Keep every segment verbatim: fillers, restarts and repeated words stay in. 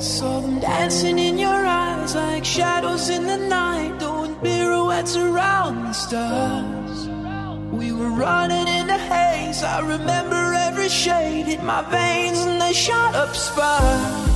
Saw them dancing in your eyes like shadows in the night, doing pirouettes around the stars. We were running in the haze, I remember every shade hit my veins and they shot up sparks.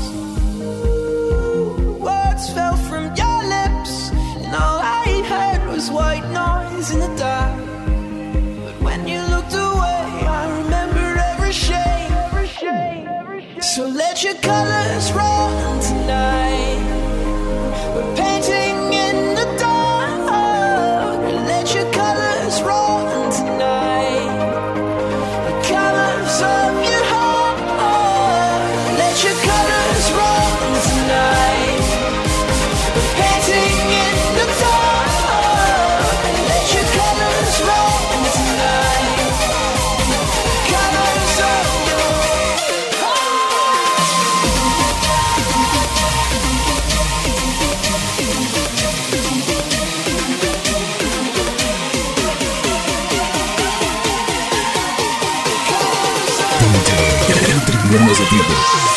Words fell from your lips and all I heard was white noise in the dark. But when you looked away, I remember every shade, every shade, every shade. So let your colors run tonight. We're painting in the dark. Let your colors run tonight. The colors of your heart. Let your colors run tonight. We're painting in the dark. Let your colors run tonight. The colors of your El Trivial Negativo.